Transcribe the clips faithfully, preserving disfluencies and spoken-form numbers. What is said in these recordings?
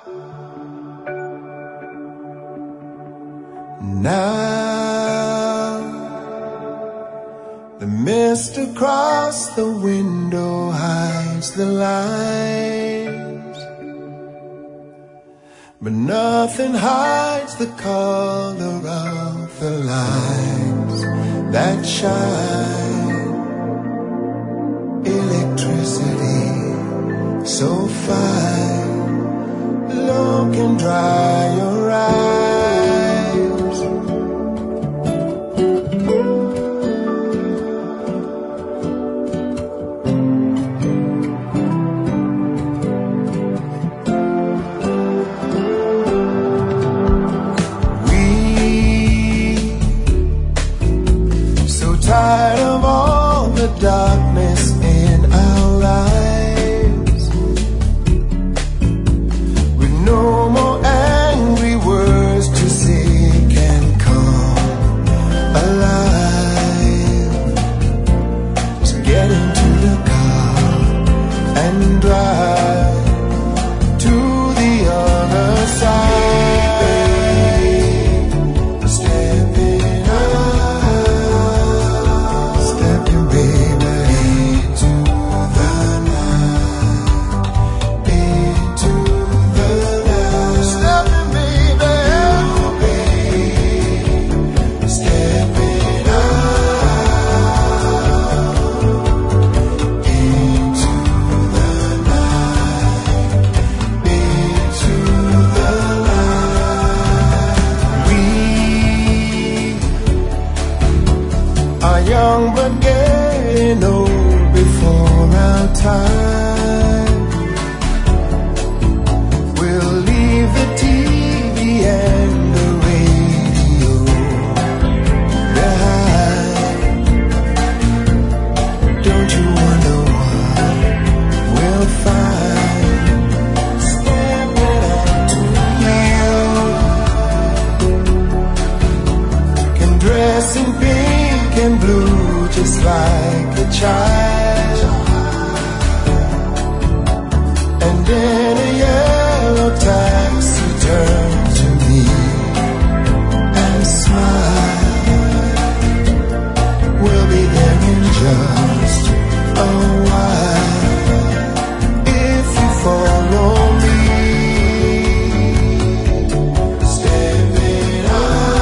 Now the mist across the window hides the lights, but nothing hides the color of the lights that shine. Electricity so fine, look and dry your eyes. Tired of all the darkness in our lives, with no more angry words to seek and come alive. So get into the car and drive to the other side. Young but getting old before our time. We'll leave the T V and the radio behind. Don't you wonder what we'll find? Stepping up to you, can dress in pink and blue just like a child, and in a yellow taxi turn to me and smile. We'll be there in just a while if you follow me. Stepping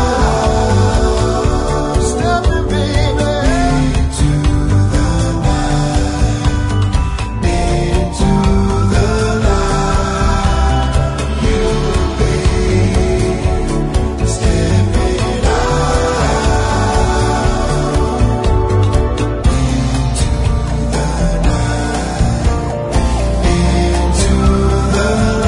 out, stepping baby into the night, into the light. You babe, stepping out into the night, into the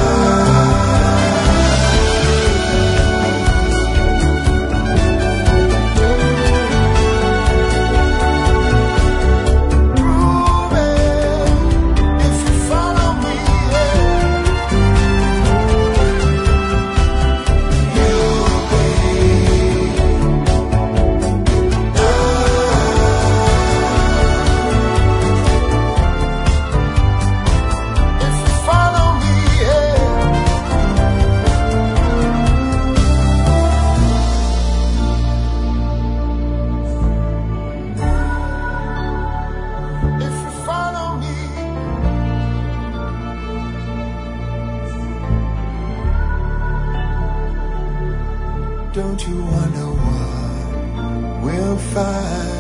if you follow me, you if you follow me, if you follow me. Don't you wonder what we'll find?